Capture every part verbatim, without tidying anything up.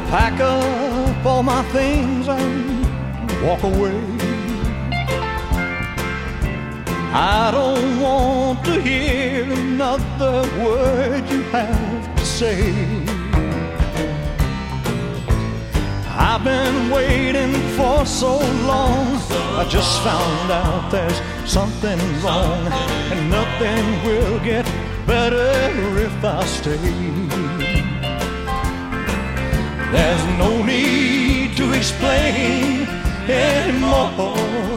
pack up all my things and walk away. I don't want to hear another word you have to say. I've been waiting for so long. I just found out there's something wrong, and nothing will get better if I stay. There's no need to explain anymore.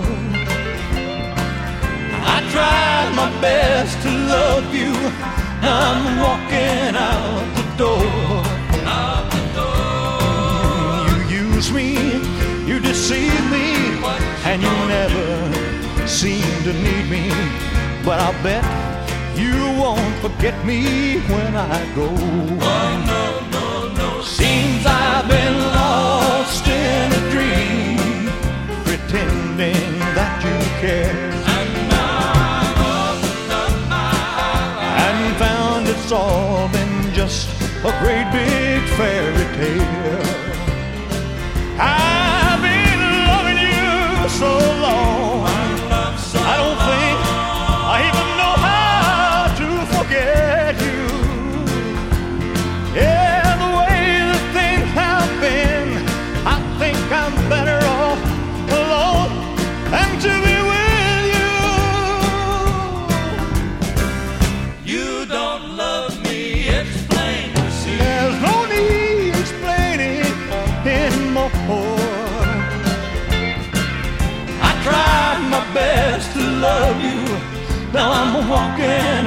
I tried my best to love you. I'm walking out the door. Out the door. You use me, you deceive me, and you never seem to need me. But I'll bet you won't forget me when I go. Oh, no, no, no. Seems I've been lost in a dream, pretending that you care. It's all been just a great big fairy tale. I've been loving you so long, I don't think I even know how to forget you. Yeah, the way that things have been, I think I'm better off alone than to be with you. You don't love me, it's plain to see. There's no need explaining anymore. I tried my best to love you. Now I'm walking